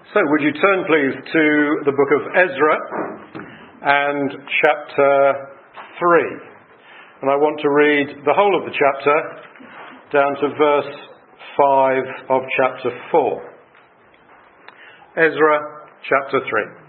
So, would you turn please to the book of Ezra and chapter 3. And I want to read the whole of the chapter down to verse 5 of chapter 4. Ezra chapter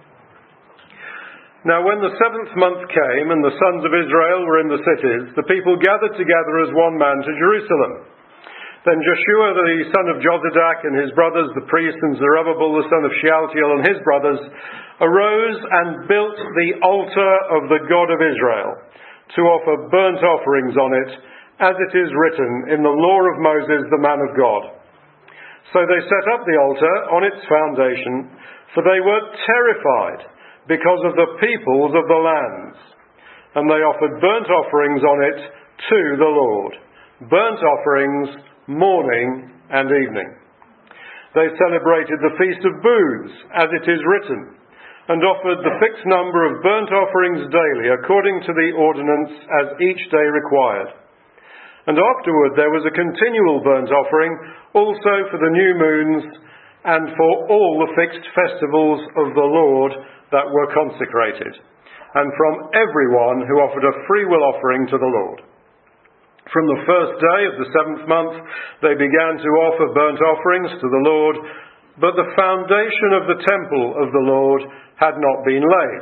3. Now when the 7th month came and the sons of Israel were in the cities, the people gathered together as one man to Jerusalem. Then Joshua the son of Jozadak and his brothers, the priests, and Zerubbabel the son of Shealtiel and his brothers, arose and built the altar of the God of Israel, to offer burnt offerings on it, as it is written in the law of Moses the man of God. So they set up the altar on its foundation, for they were terrified because of the peoples of the lands. And they offered burnt offerings on it to the Lord, burnt offerings morning and evening. They celebrated the Feast of Booths, as it is written, and offered the fixed number of burnt offerings daily, according to the ordinance as each day required. And afterward there was a continual burnt offering, also for the new moons, and for all the fixed festivals of the Lord that were consecrated, and from everyone who offered a freewill offering to the Lord. From the first day of the 7th month, they began to offer burnt offerings to the Lord, but the foundation of the temple of the Lord had not been laid.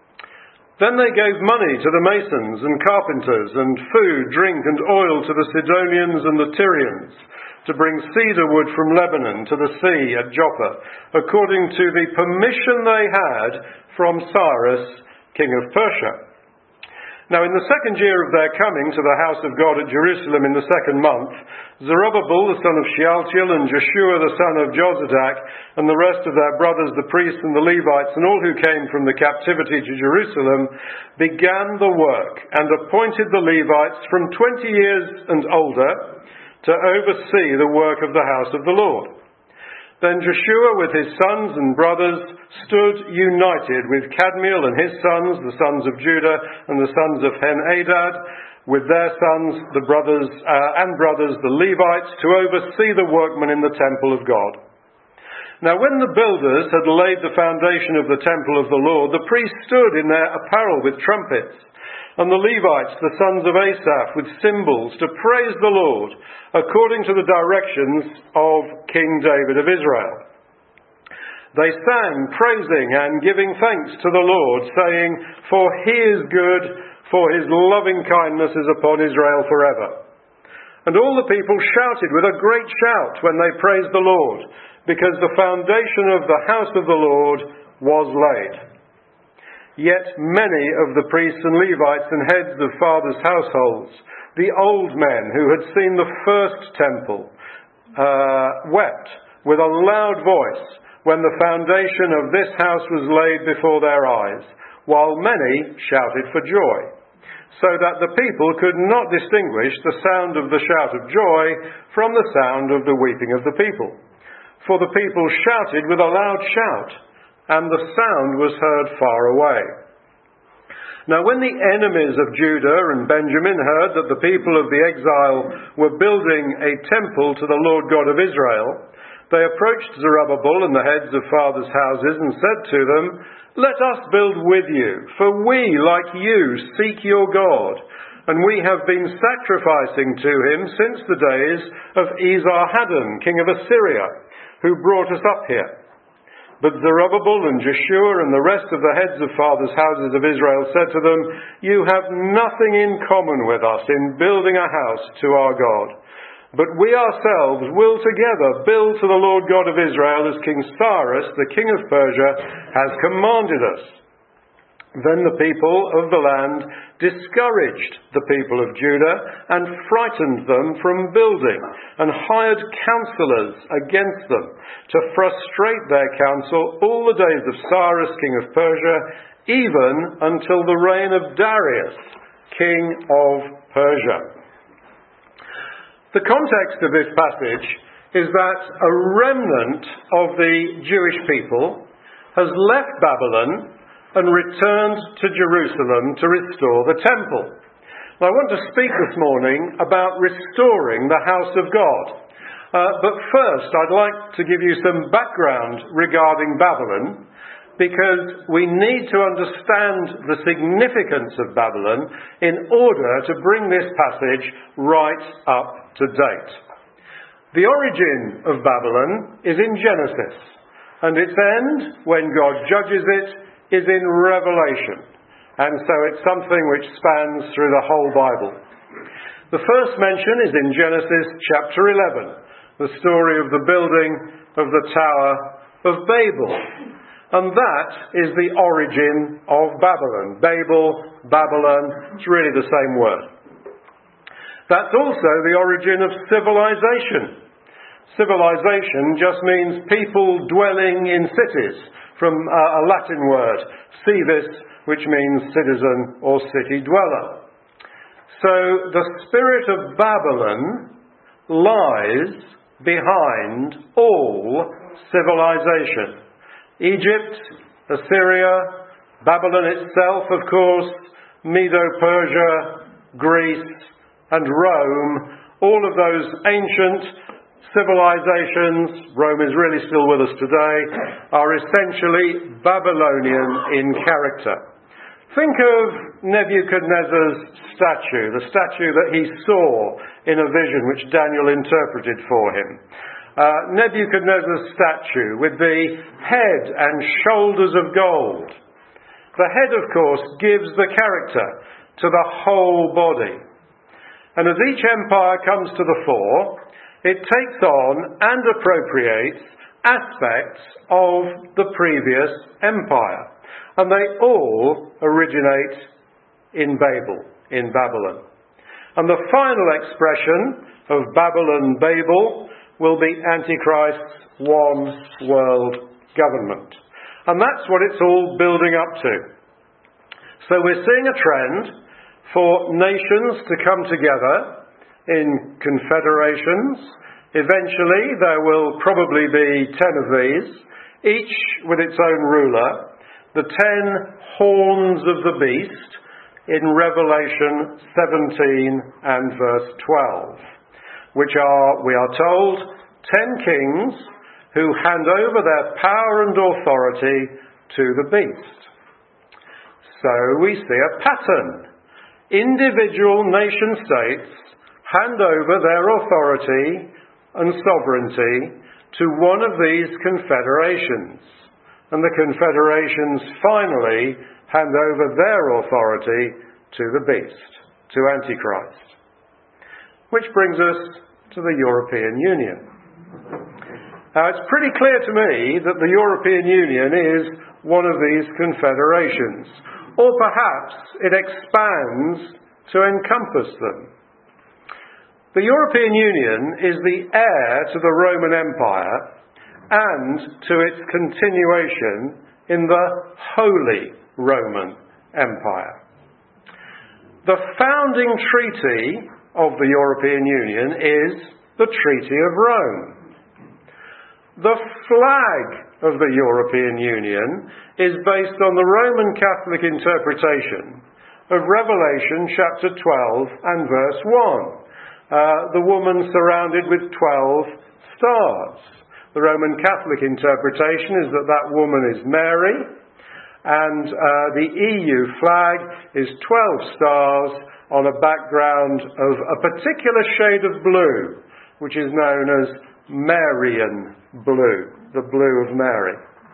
Then they gave money to the masons and carpenters, and food, drink, and oil to the Sidonians and the Tyrians, to bring cedar wood from Lebanon to the sea at Joppa, according to the permission they had from Cyrus, king of Persia. Now in the 2nd year of their coming to the house of God at Jerusalem in the 2nd month, Zerubbabel the son of Shealtiel and Joshua the son of Jozadak and the rest of their brothers, the priests and the Levites and all who came from the captivity to Jerusalem, began the work and appointed the Levites from 20 years and older to oversee the work of the house of the Lord. Then Joshua with his sons and brothers stood united with Kadmiel and his sons, the sons of Judah and the sons of Ben-Hadad, with their sons, the brothers, the Levites, to oversee the workmen in the temple of God. Now when the builders had laid the foundation of the temple of the Lord, the priests stood in their apparel with trumpets, and the Levites, the sons of Asaph, with cymbals, to praise the Lord, according to the directions of King David of Israel. They sang, praising and giving thanks to the Lord, saying, "For he is good, for his loving kindness is upon Israel forever." And all the people shouted with a great shout when they praised the Lord, because the foundation of the house of the Lord was laid. Yet many of the priests and Levites and heads of fathers' households, the old men who had seen the first temple, wept with a loud voice when the foundation of this house was laid before their eyes, while many shouted for joy, so that the people could not distinguish the sound of the shout of joy from the sound of the weeping of the people. For the people shouted with a loud shout, and the sound was heard far away. Now when the enemies of Judah and Benjamin heard that the people of the exile were building a temple to the Lord God of Israel, they approached Zerubbabel and the heads of fathers' houses and said to them, "Let us build with you, for we, like you, seek your God, and we have been sacrificing to him since the days of Esarhaddon, king of Assyria, who brought us up here." But Zerubbabel and Joshua and the rest of the heads of fathers' houses of Israel said to them, "You have nothing in common with us in building a house to our God. But we ourselves will together build to the Lord God of Israel as King Cyrus, the king of Persia, has commanded us." Then the people of the land discouraged the people of Judah and frightened them from building, and hired counselors against them to frustrate their counsel all the days of Cyrus, king of Persia, even until the reign of Darius, king of Persia. The context of this passage is that a remnant of the Jewish people has left Babylon and returned to Jerusalem to restore the temple. Now, I want to speak this morning about restoring the house of God. But first, I'd like to give you some background regarding Babylon, because we need to understand the significance of Babylon in order to bring this passage right up to date. The origin of Babylon is in Genesis, and its end, when God judges it, is in Revelation. And so it's something which spans through the whole Bible. The first mention is in Genesis chapter 11, the story of the building of the Tower of Babel. And that is the origin of Babylon. Babel, Babylon, it's really the same word. That's also the origin of civilization. Civilization just means people dwelling in cities, from a Latin word, civis, which means citizen or city dweller. So the spirit of Babylon lies behind all civilization. Egypt, Assyria, Babylon itself, of course, Medo-Persia, Greece, and Rome, all of those ancient civilizations, Rome is really still with us today, are essentially Babylonian in character. Think of Nebuchadnezzar's statue, the statue that he saw in a vision which Daniel interpreted for him. Nebuchadnezzar's statue with the head and shoulders of gold. The head, of course, gives the character to the whole body. And as each empire comes to the fore, it takes on and appropriates aspects of the previous empire. And they all originate in Babylon. And the final expression of Babylon-Babel will be Antichrist's one world government. And that's what it's all building up to. So we're seeing a trend for nations to come together in confederations. Eventually there will probably be 10 of these, each with its own ruler. The 10 horns of the beast in Revelation 17 and verse 12, which are, we are told, 10 kings who hand over their power and authority to the beast. So we see a pattern. Individual nation states hand over their authority and sovereignty to one of these confederations. And the confederations finally hand over their authority to the beast, to Antichrist. Which brings us to the European Union. Now, it's pretty clear to me that the European Union is one of these confederations, or perhaps it expands to encompass them. The European Union is the heir to the Roman Empire and to its continuation in the Holy Roman Empire. The founding treaty of the European Union is the Treaty of Rome. The flag of the European Union is based on the Roman Catholic interpretation of Revelation chapter 12 and verse 1. The woman surrounded with 12 stars. The Roman Catholic interpretation is that that woman is Mary, and the EU flag is 12 stars on a background of a particular shade of blue, which is known as Marian blue, the blue of Mary.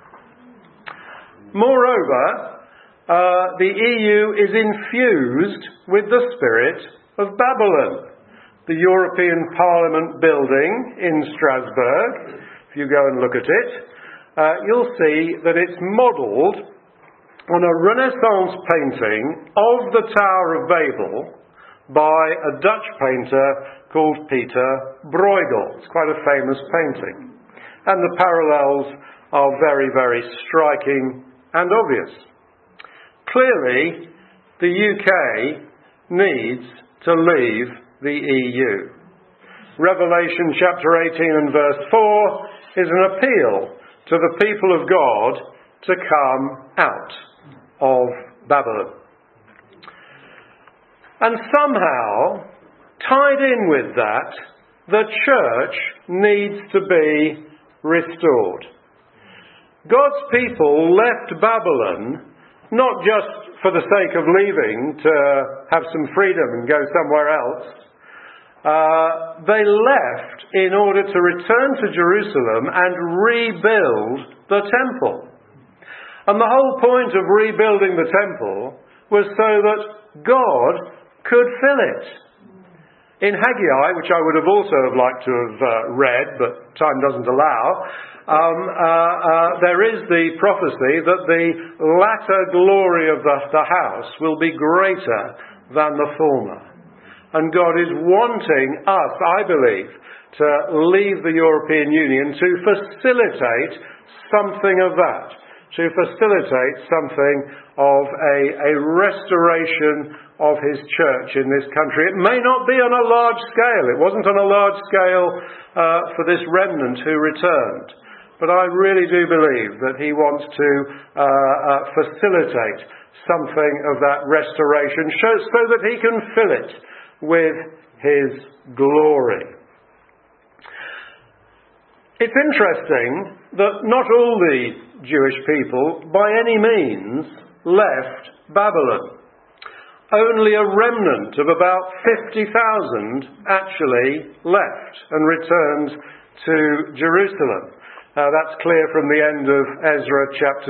Moreover, the EU is infused with the spirit of Babylon. The European Parliament building in Strasbourg, if you go and look at it, you'll see that it's modelled on a Renaissance painting of the Tower of Babel by a Dutch painter called Peter Bruegel. It's quite a famous painting. And the parallels are very, very striking and obvious. Clearly, the UK needs to leave the EU. Revelation chapter 18 and verse 4 is an appeal to the people of God to come out of Babylon. And somehow, tied in with that, the church needs to be restored. God's people left Babylon not just for the sake of leaving to have some freedom and go somewhere else. They left in order to return to Jerusalem and rebuild the temple. And the whole point of rebuilding the temple was so that God could fill it. In Haggai, which I would have also liked to have read, but time doesn't allow, there is the prophecy that the latter glory of the house will be greater than the former. And God is wanting us, I believe, to leave the European Union to facilitate something of that, to facilitate something of a restoration of his church in this country. It may not be on a large scale. It wasn't on a large scale for this remnant who returned. But I really do believe that he wants to facilitate something of that restoration so that he can fill it with his glory. It's interesting that not all the Jewish people, by any means, left Babylon. Only a remnant of about 50,000 actually left and returned to Jerusalem. That's clear from the end of Ezra chapter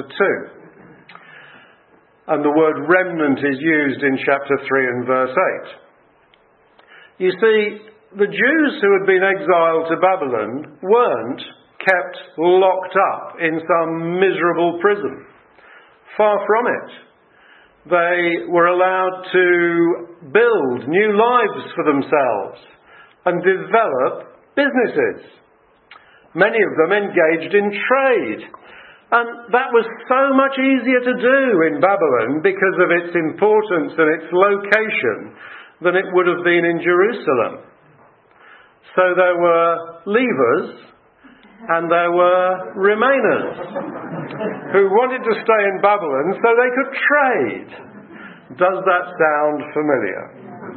2. And the word remnant is used in chapter 3 and verse 8. You see, the Jews who had been exiled to Babylon weren't kept locked up in some miserable prison. Far from it. They were allowed to build new lives for themselves and develop businesses. Many of them engaged in trade. And that was so much easier to do in Babylon because of its importance and its location than it would have been in Jerusalem. So there were leavers and there were remainers who wanted to stay in Babylon so they could trade. Does that sound familiar?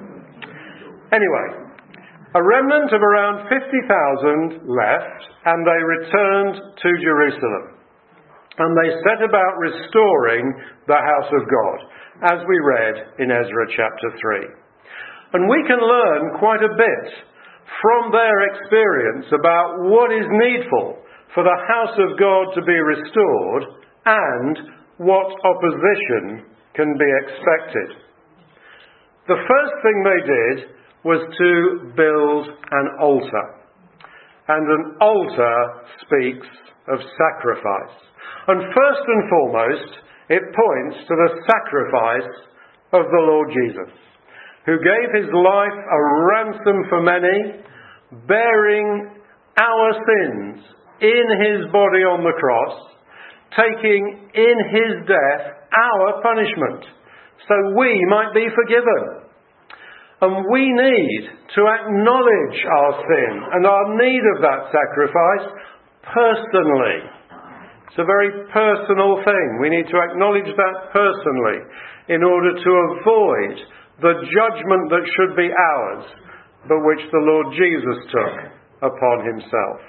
Anyway, a remnant of around 50,000 left and they returned to Jerusalem. And they set about restoring the house of God, as we read in Ezra chapter 3. And we can learn quite a bit from their experience about what is needful for the house of God to be restored and what opposition can be expected. The first thing they did was to build an altar. And an altar speaks of sacrifice. And first and foremost, it points to the sacrifice of the Lord Jesus, who gave his life a ransom for many, bearing our sins in his body on the cross, taking in his death our punishment, so we might be forgiven. And we need to acknowledge our sin and our need of that sacrifice personally. It's a very personal thing. We need to acknowledge that personally in order to avoid the judgment that should be ours, but which the Lord Jesus took upon himself.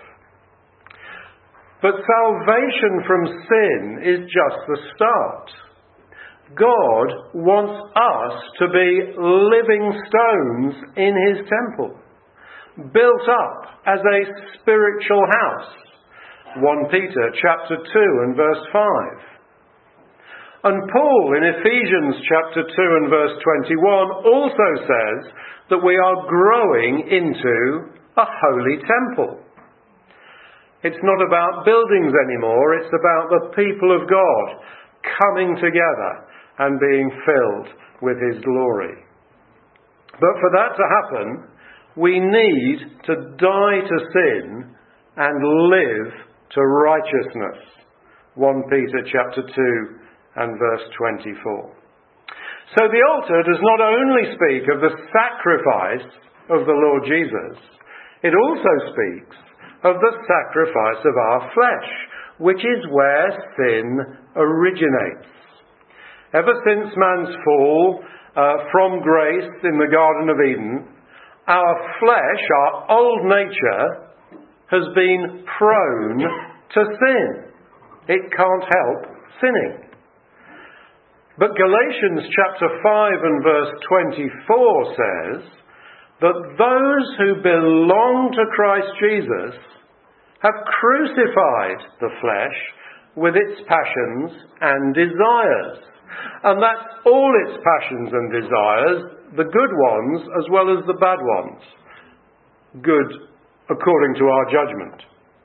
But salvation from sin is just the start. God wants us to be living stones in his temple, built up as a spiritual house. 1 Peter chapter 2 and verse 5. And Paul in Ephesians chapter 2 and verse 21 also says that we are growing into a holy temple. It's not about buildings anymore, it's about the people of God coming together and being filled with his glory. But for that to happen, we need to die to sin and live to righteousness. 1 Peter chapter 2 and verse 24. So the altar does not only speak of the sacrifice of the Lord Jesus, it also speaks of the sacrifice of our flesh, which is where sin originates. Ever since man's fall from grace in the Garden of Eden, our flesh, our old nature, has been prone to sin. It can't help sinning. But Galatians chapter 5 and verse 24 says that those who belong to Christ Jesus have crucified the flesh with its passions and desires. And that's all its passions and desires, the good ones as well as the bad ones. Good according to our judgment.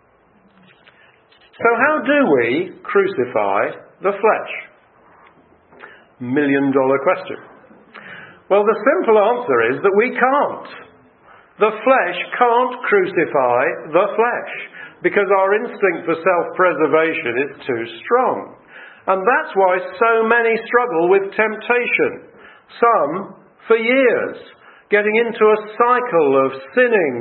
So how do we crucify the flesh? $1 million question. Well, the simple answer is that we can't. The flesh can't crucify the flesh because our instinct for self-preservation is too strong. And that's why so many struggle with temptation. Some for years, getting into a cycle of sinning,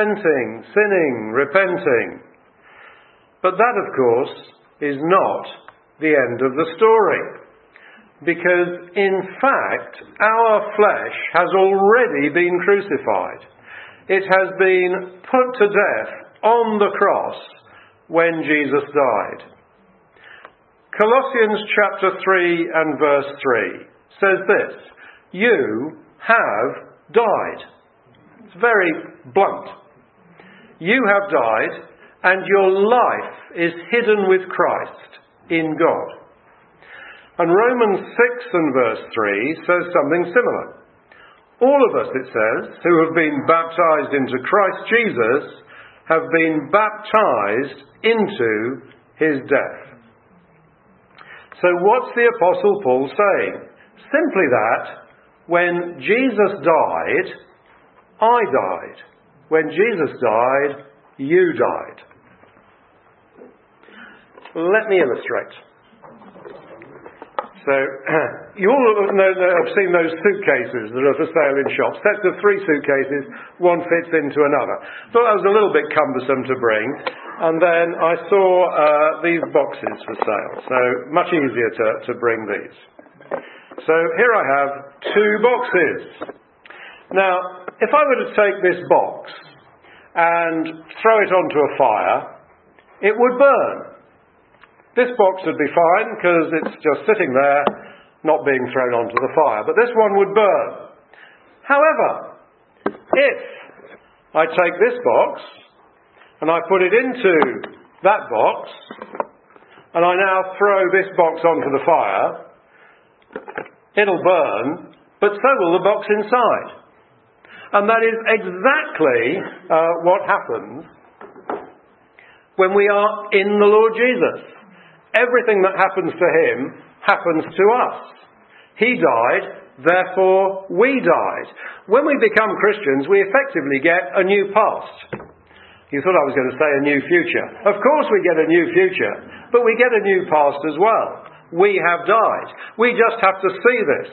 repenting. But that, of course, is not the end of the story. Because, in fact, our flesh has already been crucified. It has been put to death on the cross when Jesus died. Colossians chapter 3 and verse 3 says this: you have died. It's very blunt. You have died, and your life is hidden with Christ in God. And Romans 6 and verse 3 says something similar. All of us, it says, who have been baptized into Christ Jesus have been baptized into his death. So what's the Apostle Paul saying? Simply that when Jesus died, I died. When Jesus died, you died. Let me illustrate. So, you all have seen those suitcases that are for sale in shops. Sets of 3 suitcases, one fits into another. Thought that was a little bit cumbersome to bring. And then I saw these boxes for sale. So, much easier to bring these. So, here I have 2 boxes. Now, if I were to take this box and throw it onto a fire, it would burn. This box would be fine because it's just sitting there, not being thrown onto the fire. But this one would burn. However, if I take this box and I put it into that box, and I now throw this box onto the fire, it'll burn, but so will the box inside. And that is exactly what happens when we are in the Lord Jesus. Everything that happens to him happens to us. He died, therefore we died. When we become Christians, we effectively get a new past. You thought I was going to say a new future. Of course we get a new future, but we get a new past as well. We have died. We just have to see this.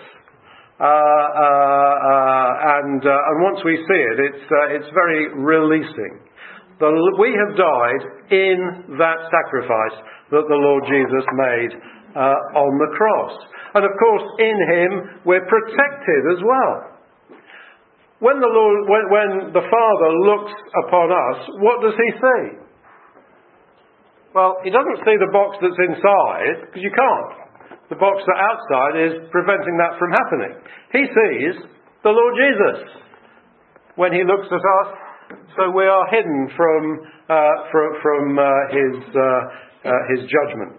And once we see it, it's very releasing. We have died in that sacrifice that the Lord Jesus made on the cross. And of course, in him, we're protected as well. When the Father looks upon us, what does he see? Well, he doesn't see the box that's inside, because you can't. The box that's outside is preventing that from happening. He sees the Lord Jesus when he looks at us. So we are hidden from his judgment.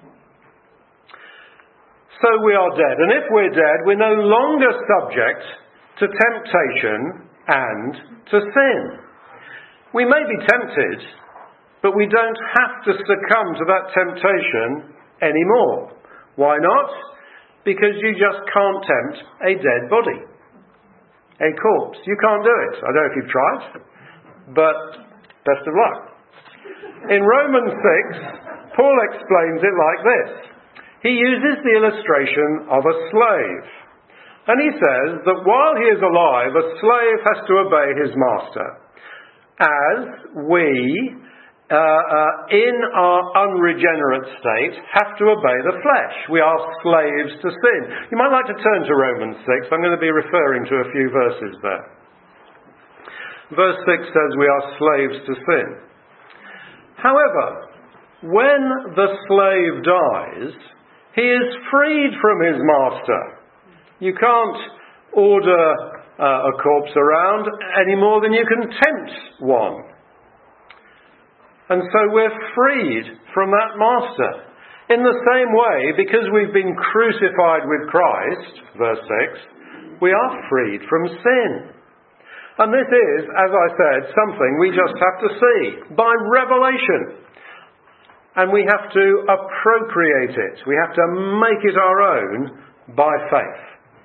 So we are dead. And if we're dead, we're no longer subject to temptation and to sin. We may be tempted, but we don't have to succumb to that temptation anymore. Why not? Because you just can't tempt a dead body. A corpse. You can't do it. I don't know if you've tried, but best of luck. In Romans 6, Paul explains it like this. He uses the illustration of a slave. And he says that while he is alive, a slave has to obey his master. As we, in our unregenerate state, have to obey the flesh. We are slaves to sin. You might like to turn to Romans 6. I'm going to be referring to a few verses there. Verse 6 says we are slaves to sin. However, when the slave dies, he is freed from his master. You can't order a corpse around any more than you can tempt one. And so we're freed from that master. In the same way, because we've been crucified with Christ, verse 6, we are freed from sin. And this is, as I said, something we just have to see by revelation. And we have to appropriate it. We have to make it our own by faith.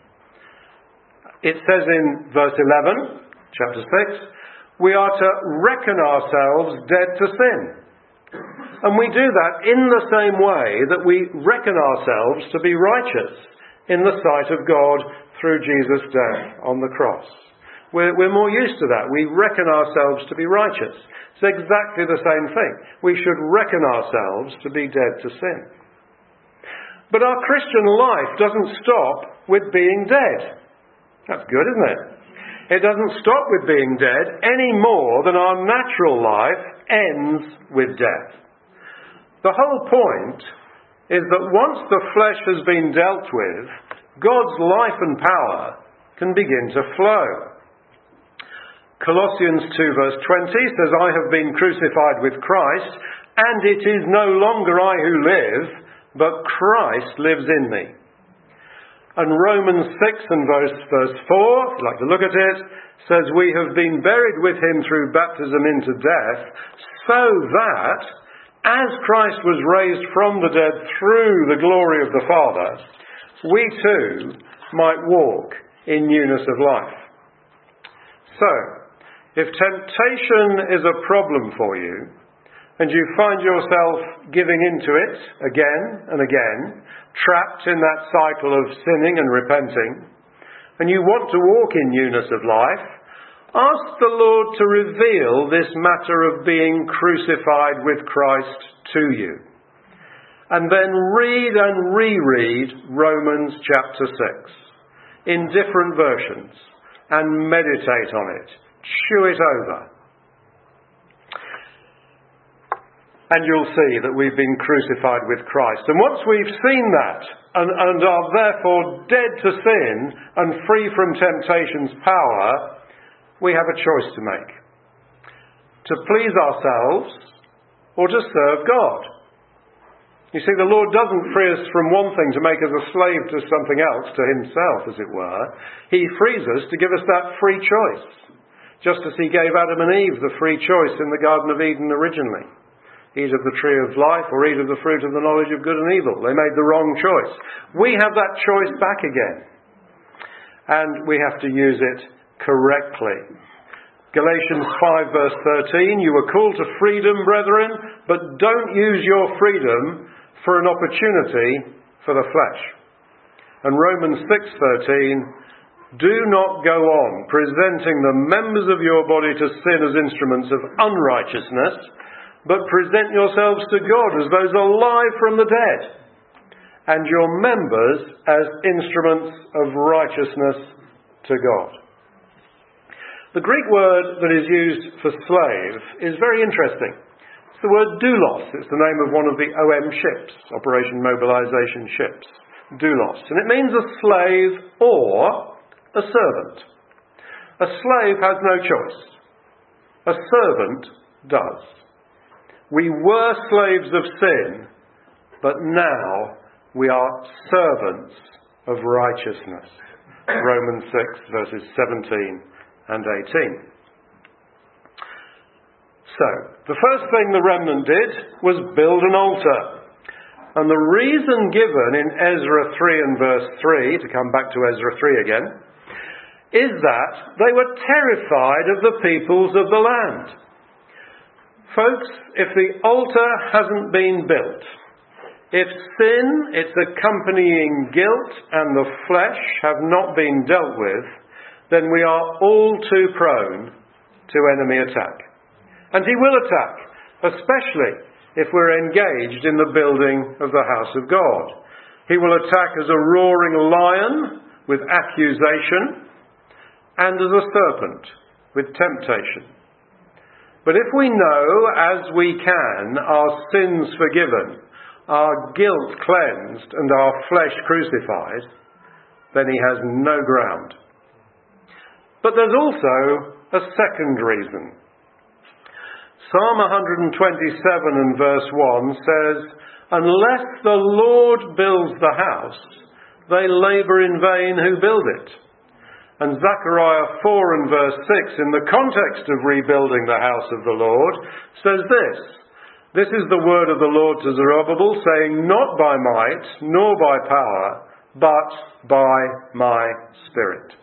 It says in verse 11, chapter 6, we are to reckon ourselves dead to sin. And we do that in the same way that we reckon ourselves to be righteous in the sight of God through Jesus' death on the cross. We're more used to that. We reckon ourselves to be righteous. It's exactly the same thing. We should reckon ourselves to be dead to sin. But our Christian life doesn't stop with being dead. That's good, isn't it? It doesn't stop with being dead any more than our natural life ends with death. The whole point is that once the flesh has been dealt with, God's life and power can begin to flow. Colossians 2 verse 20 says, I have been crucified with Christ, and it is no longer I who live, but Christ lives in me. And Romans 6 and verse 4, if you'd like to look at it, says we have been buried with him through baptism into death, so that, as Christ was raised from the dead through the glory of the Father, we too might walk in newness of life. So, if temptation is a problem for you, and you find yourself giving into it again and again, trapped in that cycle of sinning and repenting, and you want to walk in newness of life, ask the Lord to reveal this matter of being crucified with Christ to you. And then read and reread Romans chapter 6 in different versions and meditate on it. Chew it over. And you'll see that we've been crucified with Christ. And once we've seen that and are therefore dead to sin and free from temptation's power, we have a choice to make. To please ourselves or to serve God. You see, the Lord doesn't free us from one thing to make us a slave to something else, to himself, as it were. He frees us to give us that free choice. Just as he gave Adam and Eve the free choice in the Garden of Eden originally. Eat of the tree of life or eat of the fruit of the knowledge of good and evil. They made the wrong choice. We have that choice back again. And we have to use it correctly. Galatians 5 verse 13, you were called to freedom, brethren, but don't use your freedom for an opportunity for the flesh. And Romans 6:13, do not go on presenting the members of your body to sin as instruments of unrighteousness, but present yourselves to God as those alive from the dead, and your members as instruments of righteousness to God. The Greek word that is used for slave is very interesting. It's the word doulos. It's the name of one of the OM ships, Operation Mobilization ships. Doulos. And it means a slave or a servant. A slave has no choice. A servant does. We were slaves of sin, but now we are servants of righteousness. Romans 6 verses 17 and 18. So, the first thing the remnant did was build an altar. And the reason given in Ezra 3 and verse 3, to come back to Ezra 3 again, is that they were terrified of the peoples of the land. Folks, if the altar hasn't been built, if sin, its accompanying guilt, and the flesh have not been dealt with, then we are all too prone to enemy attack. And he will attack, especially if we're engaged in the building of the house of God. He will attack as a roaring lion with accusation, and as a serpent with temptation. But if we know, as we can, our sins forgiven, our guilt cleansed, and our flesh crucified, then he has no ground. But there's also a second reason. Psalm 127 and verse 1 says, "Unless the Lord builds the house, they labour in vain who build it." And Zechariah 4 and verse 6, in the context of rebuilding the house of the Lord, says this, "This is the word of the Lord to Zerubbabel, saying, not by might, nor by power, but by my Spirit."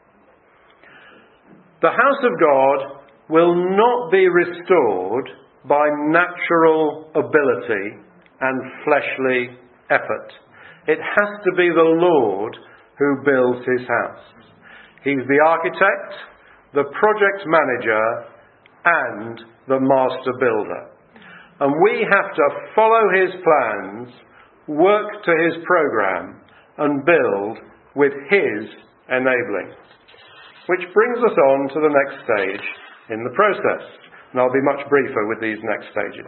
The house of God will not be restored by natural ability and fleshly effort. It has to be the Lord who builds his house. He's the architect, the project manager, and the master builder. And we have to follow his plans, work to his program, and build with his enabling. Which brings us on to the next stage in the process. And I'll be much briefer with these next stages.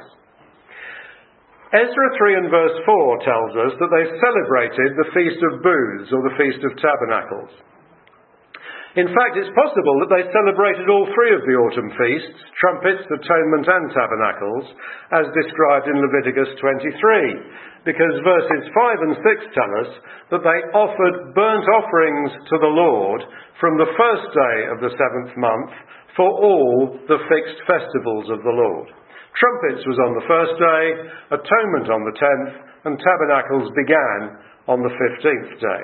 Ezra 3 and verse 4 tells us that they celebrated the Feast of Booths, or the Feast of Tabernacles. In fact, it's possible that they celebrated all three of the autumn feasts, trumpets, atonement and tabernacles, as described in Leviticus 23, because verses 5 and 6 tell us that they offered burnt offerings to the Lord from the first day of the 7th month for all the fixed festivals of the Lord. Trumpets was on the first day, atonement on the 10th, and tabernacles began on the 15th day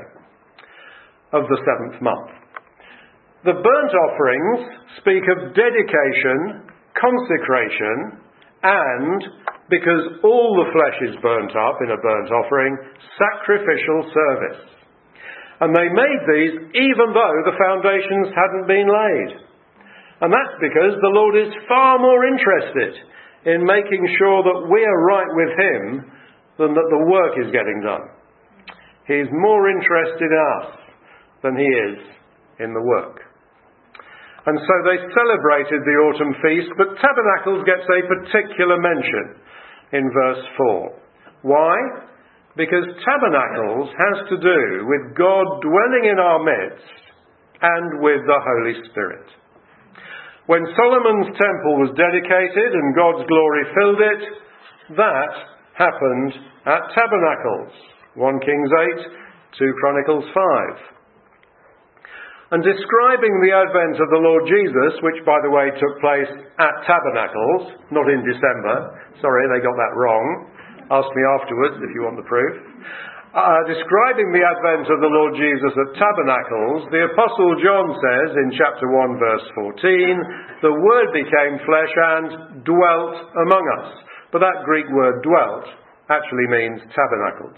of the 7th month. The burnt offerings speak of dedication, consecration, and, because all the flesh is burnt up in a burnt offering, sacrificial service. And they made these even though the foundations hadn't been laid. And that's because the Lord is far more interested in making sure that we are right with him than that the work is getting done. He's more interested in us than he is in the work. And so they celebrated the autumn feast, but tabernacles gets a particular mention in verse 4. Why? Because tabernacles has to do with God dwelling in our midst and with the Holy Spirit. When Solomon's temple was dedicated and God's glory filled it, that happened at tabernacles. 1 Kings 8, 2 Chronicles 5. And describing the advent of the Lord Jesus, which, by the way, took place at tabernacles, not in December. Sorry, they got that wrong. Ask me afterwards if you want the proof. Describing the advent of the Lord Jesus at tabernacles, the Apostle John says in chapter 1 verse 14, "The Word became flesh and dwelt among us." But that Greek word dwelt actually means tabernacled.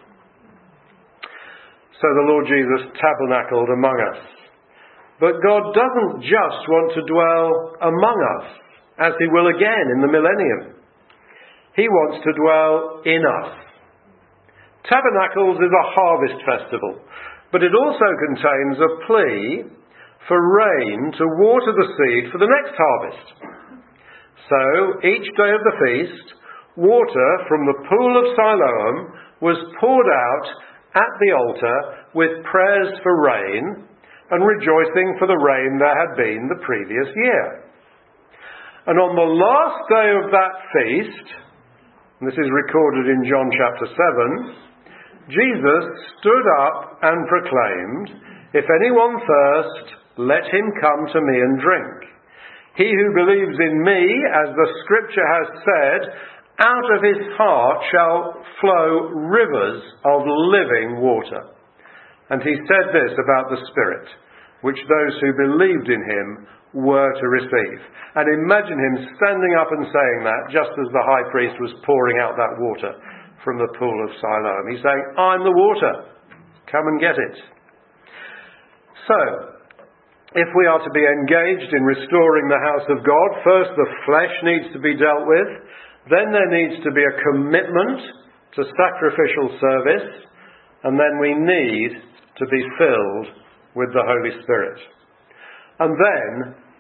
So the Lord Jesus tabernacled among us. But God doesn't just want to dwell among us, as he will again in the millennium. He wants to dwell in us. Tabernacles is a harvest festival, but it also contains a plea for rain to water the seed for the next harvest. So, each day of the feast, water from the pool of Siloam was poured out at the altar with prayers for rain and rejoicing for the rain there had been the previous year. And on the last day of that feast, and this is recorded in John chapter 7, Jesus stood up and proclaimed, "If anyone thirst, let him come to me and drink. He who believes in me, as the scripture has said, out of his heart shall flow rivers of living water." And he said this about the Spirit, which those who believed in him were to receive. And imagine him standing up and saying that just as the high priest was pouring out that water from the pool of Siloam. He's saying, "I'm the water. Come and get it." So, if we are to be engaged in restoring the house of God, first the flesh needs to be dealt with, then there needs to be a commitment to sacrificial service, and then we need to be filled with the Holy Spirit. And then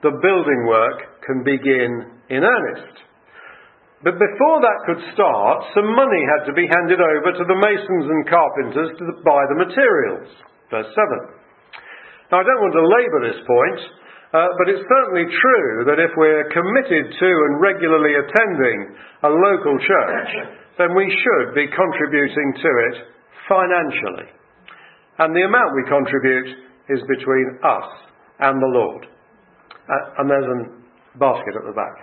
the building work can begin in earnest. But before that could start, some money had to be handed over to the masons and carpenters to buy the materials. Verse 7. Now, I don't want to labour this point, but it's certainly true that if we're committed to and regularly attending a local church, then we should be contributing to it financially. And the amount we contribute is between us and the Lord. And there's a basket at the back.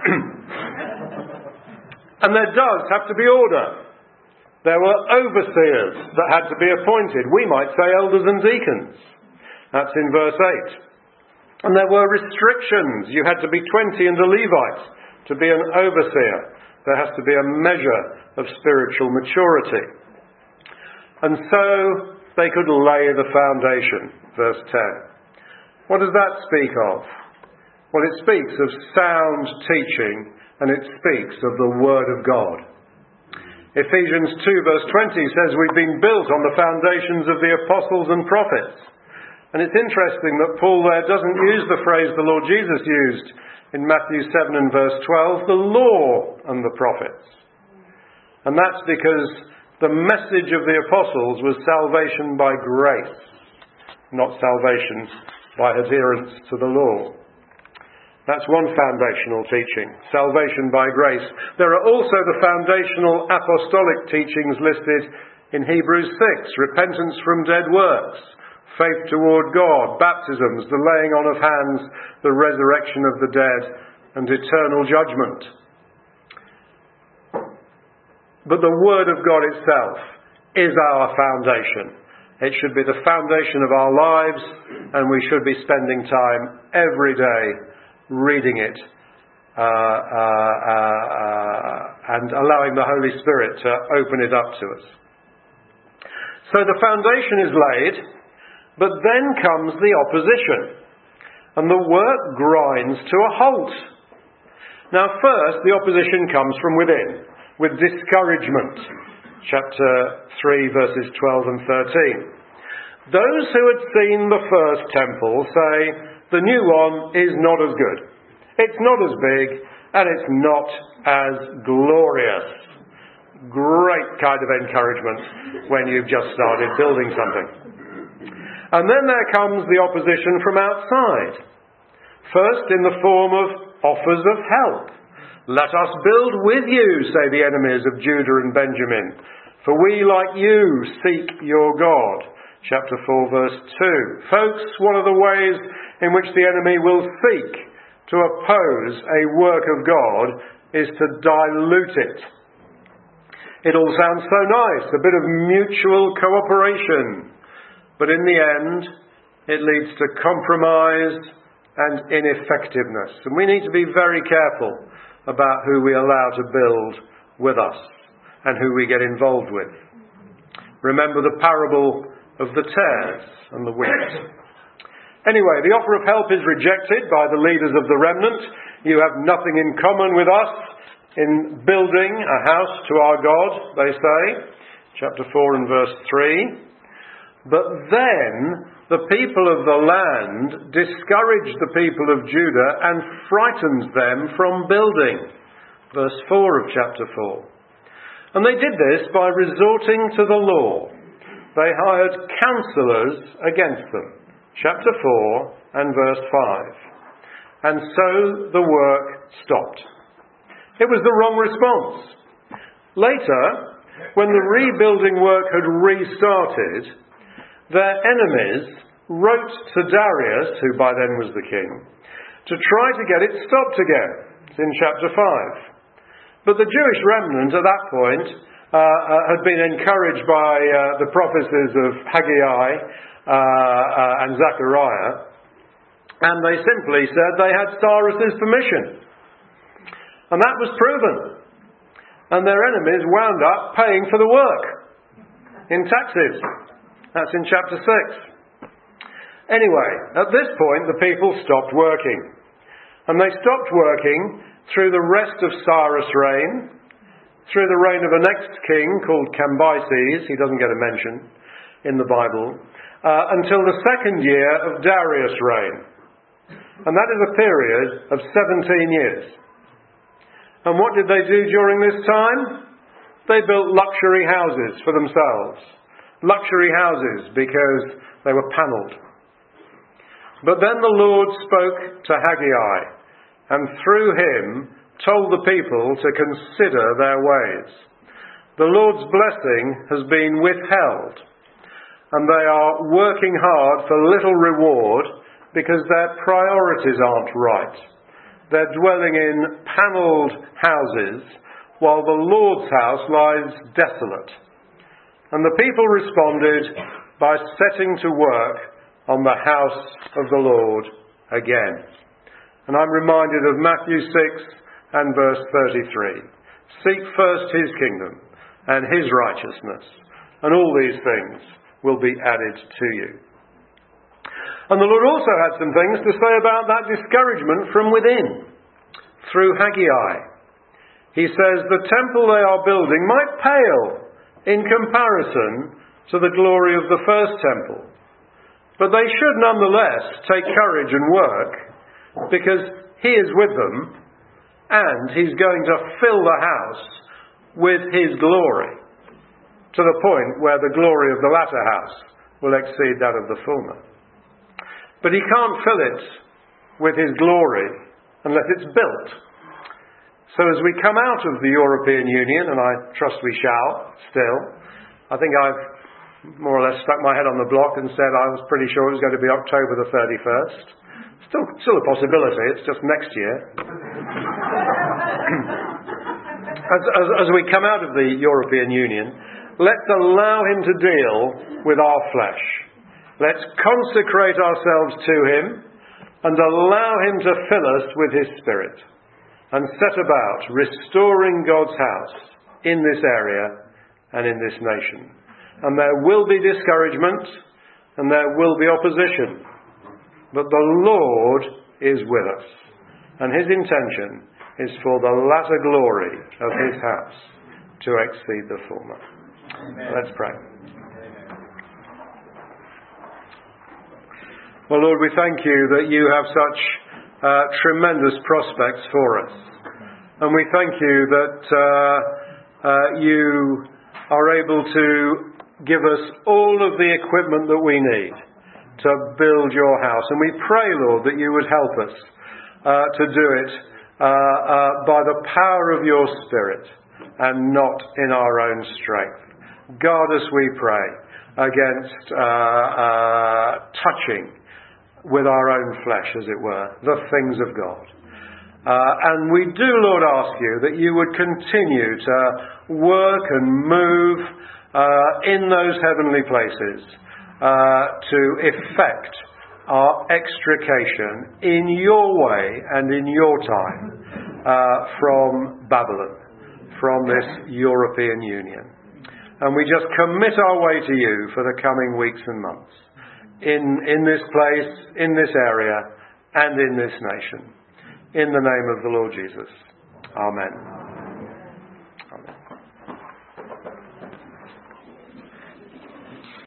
And there does have to be order. There were overseers that had to be appointed. We might say elders and deacons. That's in verse 8. And there were restrictions. You had to be 20 and a Levite to be an overseer. There has to be a measure of spiritual maturity. And so they could lay the foundation. Verse 10. What does that speak of? Well, it speaks of sound teaching, and it speaks of the Word of God. Ephesians 2 verse 20 says we've been built on the foundations of the apostles and prophets. And it's interesting that Paul there doesn't use the phrase the Lord Jesus used in Matthew 7 and verse 12, the law and the prophets. And that's because the message of the apostles was salvation by grace, not salvation by adherence to the law. That's one foundational teaching, salvation by grace. There are also the foundational apostolic teachings listed in Hebrews 6, repentance from dead works, faith toward God, baptisms, the laying on of hands, the resurrection of the dead, and eternal judgment. But the Word of God itself is our foundation. It should be the foundation of our lives, and we should be spending time every day reading it and allowing the Holy Spirit to open it up to us. So the foundation is laid, but then comes the opposition, and the work grinds to a halt. Now first, the opposition comes from within, with discouragement. Chapter 3 verses 12 and 13. Those who had seen the first temple say, the new one is not as good. It's not as big, and it's not as glorious. Great kind of encouragement when you've just started building something. And then there comes the opposition from outside. First in the form of offers of help. Let us build with you, say the enemies of Judah and Benjamin. For we, like you, seek your God. Chapter 4 verse 2. Folks, one of the ways in which the enemy will seek to oppose a work of God is to dilute it. It all sounds so nice, a bit of mutual cooperation. But in the end, it leads to compromise and ineffectiveness. And we need to be very careful about who we allow to build with us and who we get involved with. Remember the parable of the tares and the wheat. Anyway, the offer of help is rejected by the leaders of the remnant. You have nothing in common with us in building a house to our God, they say. Chapter 4 and verse 3. But then the people of the land discouraged the people of Judah and frightened them from building. Verse 4 of chapter 4. And they did this by resorting to the law. They hired counselors against them. Chapter 4 and verse 5. And so the work stopped. It was the wrong response. Later, when the rebuilding work had restarted, their enemies wrote to Darius, who by then was the king, to try to get it stopped again. It's in chapter 5. But the Jewish remnant at that point had been encouraged by the prophecies of Haggai and Zechariah, and they simply said they had Cyrus's permission. And that was proven. And their enemies wound up paying for the work in taxes. That's in chapter 6. Anyway, at this point the people stopped working. And they stopped working through the rest of Cyrus' reign, through the reign of a next king called Cambyses, he doesn't get a mention in the Bible, until the second year of Darius' reign. And that is a period of 17 years. And what did they do during this time? They built luxury houses for themselves. Luxury houses because they were panelled. But then the Lord spoke to Haggai, and through him told the people to consider their ways. The Lord's blessing has been withheld, and they are working hard for little reward because their priorities aren't right. They're dwelling in panelled houses while the Lord's house lies desolate. And the people responded by setting to work on the house of the Lord again. And I'm reminded of Matthew 6 and verse 33. Seek first his kingdom and his righteousness, and all these things will be added to you. And the Lord also had some things to say about that discouragement from within, through Haggai. He says the temple they are building might pale in comparison to the glory of the first temple. But they should nonetheless take courage and work, because he is with them, and he's going to fill the house with his glory, to the point where the glory of the latter house will exceed that of the former. But he can't fill it with his glory unless it's built. So as we come out of the European Union, and I trust we shall still, I think I've more or less stuck my head on the block and said I was pretty sure it was going to be October the 31st. Still a possibility, it's just next year. As we come out of the European Union, let's allow him to deal with our flesh. Let's consecrate ourselves to him and allow him to fill us with his Spirit, and set about restoring God's house in this area and in this nation. And there will be discouragement and there will be opposition. But the Lord is with us. And his intention is for the latter glory of his house to exceed the former. Amen. Let's pray. Well, Lord, we thank you that you have such tremendous prospects for us. And we thank you that you are able to give us all of the equipment that we need to build your house. And we pray, Lord, that you would help us to do it by the power of your Spirit and not in our own strength. Guard us, we pray, against touching with our own flesh, as it were, the things of God. And we do, Lord, ask you that you would continue to work and move in those heavenly places to effect our extrication in your way and in your time from Babylon, from this European Union. And we just commit our way to you for the coming weeks and months in this place, in this area, and in this nation. In the name of the Lord Jesus. Amen.